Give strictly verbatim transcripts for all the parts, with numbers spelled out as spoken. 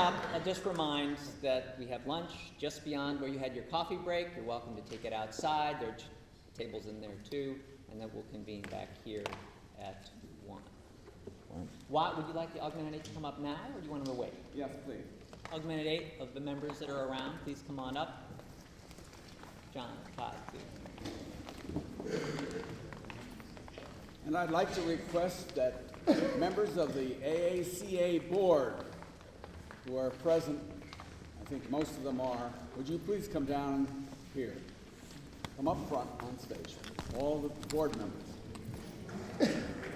up, I'll just remind that we have lunch just beyond where you had your coffee break. You're welcome to take it outside. There are tables in there too, and then we'll convene back here at one. Watt, would you like the augmented eight to come up now, or do you want them to wait? Yes, please. Augmented eight of the members that are around, please come on up. John, Todd, too. And I'd like to request that members of the A A C A board who are present, I think most of them are, would you please come down here? Come up front on stage, all the board members.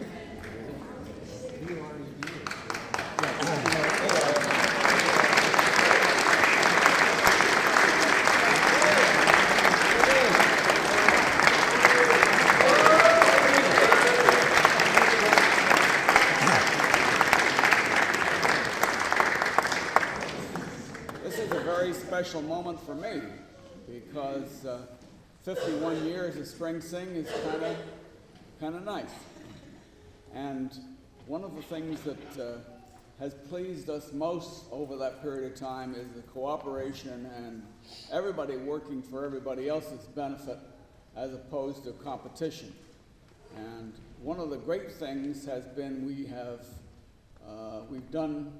Special moment for me because uh, fifty-one years of Spring Sing is kind of kind of nice. And one of the things that uh, has pleased us most over that period of time is the cooperation and everybody working for everybody else's benefit as opposed to competition. And one of the great things has been we have uh, we've done,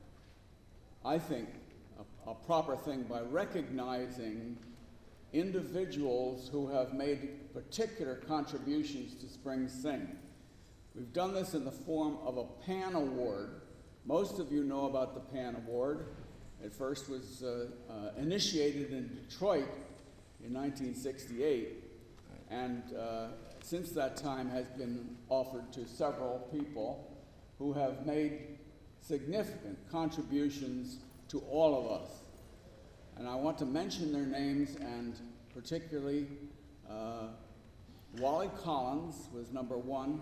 I think, a proper thing by recognizing individuals who have made particular contributions to Spring Sing. We've done this in the form of a PAN Award. Most of you know about the PAN Award. It first was uh, uh, initiated in Detroit in nineteen sixty-eight, and uh, since that time has been offered to several people who have made significant contributions to all of us. And I want to mention their names, and particularly uh, Wally Collins was number one.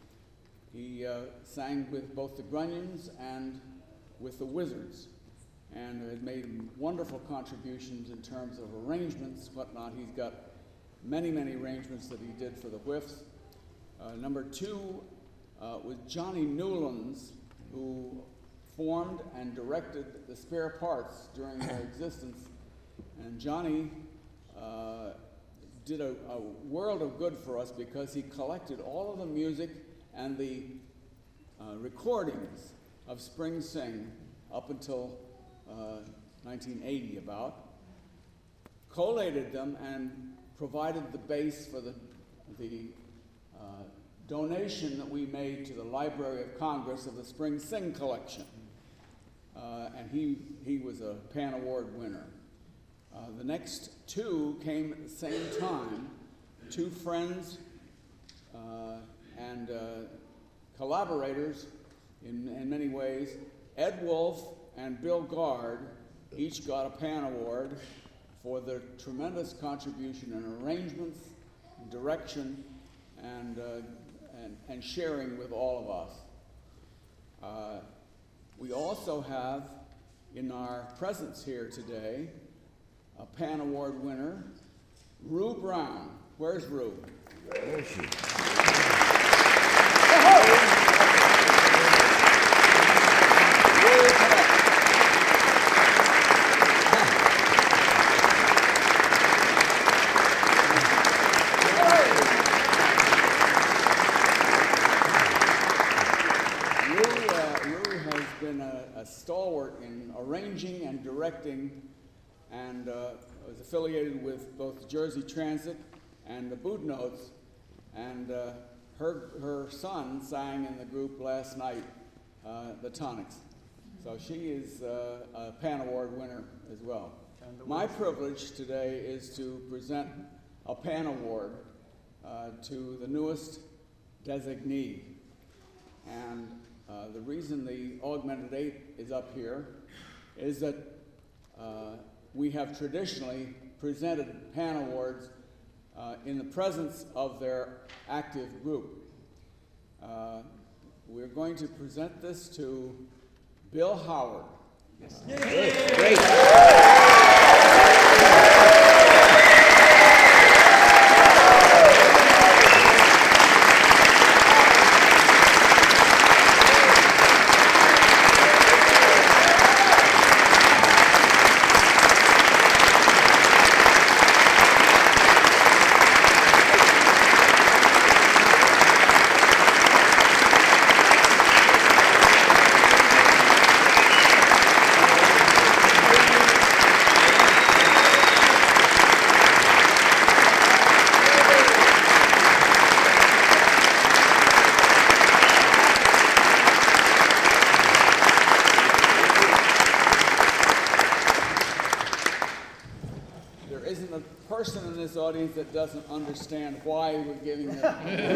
He uh, sang with both the Grunions and with the Wizards, and had made wonderful contributions in terms of arrangements, whatnot. He's got many, many arrangements that he did for the Whiffs. Uh, number two uh, was Johnny Newlands, who formed and directed the Spare Parts during their existence. And Johnny uh, did a, a world of good for us because he collected all of the music and the uh, recordings of Spring Sing up until uh, nineteen eighty about, collated them and provided the base for the, the uh, donation that we made to the Library of Congress of the Spring Sing collection. Uh, and he, he was a PAN Award winner. Uh, the next two came at the same time, two friends uh, and uh, collaborators in, in many ways. Ed Wolf and Bill Gard each got a PAN Award for their tremendous contribution in arrangements, direction, and, uh, and, and sharing with all of us. Uh, We also have in our presence here today a PAN Award winner, Rue Brown. Where's Rue? Where is she? Stalwart in arranging and directing, and uh, was affiliated with both Jersey Transit and the Boudnots, and uh, her, her son sang in the group last night, uh, the Tonics. So she is uh, a PAN Award winner as well. My privilege today is to present a PAN Award uh, to the newest designee. And Uh, the reason the Augmented Eight is up here is that uh, we have traditionally presented PAN Awards uh, in the presence of their active group. Uh, we're going to present this to Bill Howard. Yes. Great. Great. that doesn't understand why we're giving it.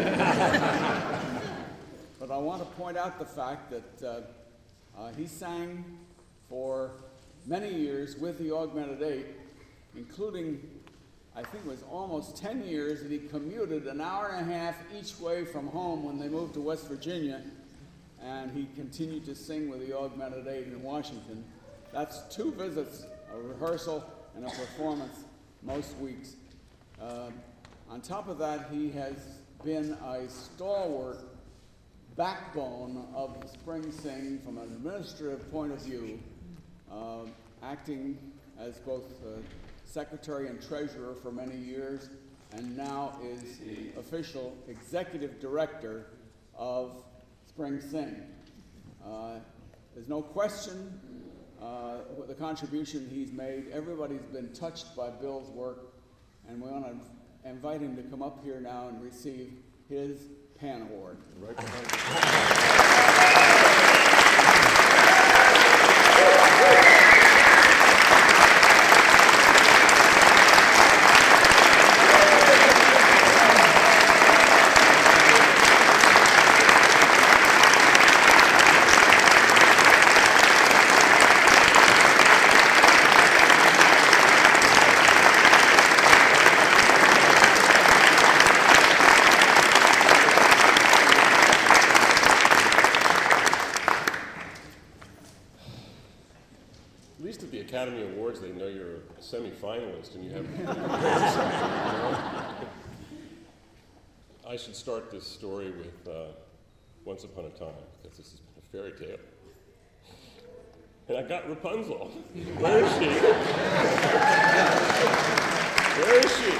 But I want to point out the fact that uh, uh, he sang for many years with the Augmented Eight, including, I think it was almost ten years that he commuted an hour and a half each way from home when they moved to West Virginia, and he continued to sing with the Augmented Eight in Washington. That's two visits, a rehearsal and a performance most weeks. Uh, on top of that, he has been a stalwart backbone of the Spring Sing from an administrative point of view, uh, acting as both uh, secretary and treasurer for many years, and now is the official executive director of Spring Sing. Uh, there's no question uh, what the contribution he's made. Everybody's been touched by Bill's work, and we want to invite him to come up here now and receive his Pan Award. Right behind At least at the Academy Awards, they know you're a semi-finalist and you have. I should start this story with uh, Once Upon a Time, because this has been a fairy tale. And I got Rapunzel. Where is she? Where is she?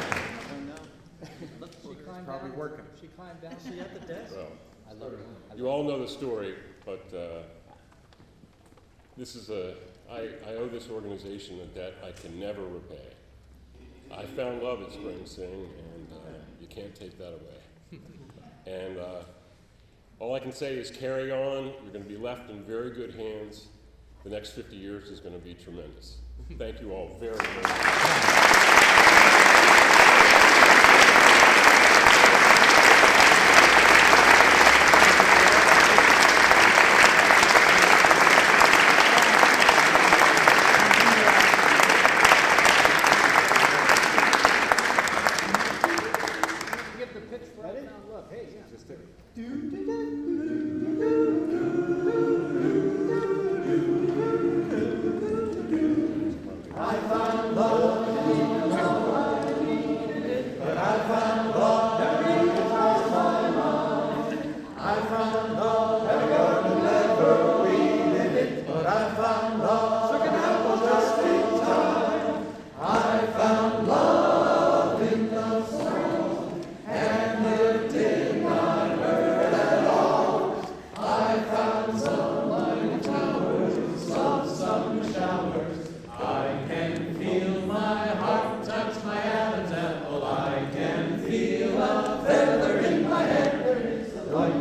She climbed probably down, working. She climbed down. She at the desk. Well, I love it. I you love all know the story, but uh, this is a. I, I owe this organization a debt I can never repay. I found love at Spring Sing, and uh, you can't take that away. And uh, all I can say is carry on. You're going to be left in very good hands. The next fifty years is going to be tremendous. Thank you all very, very much. Like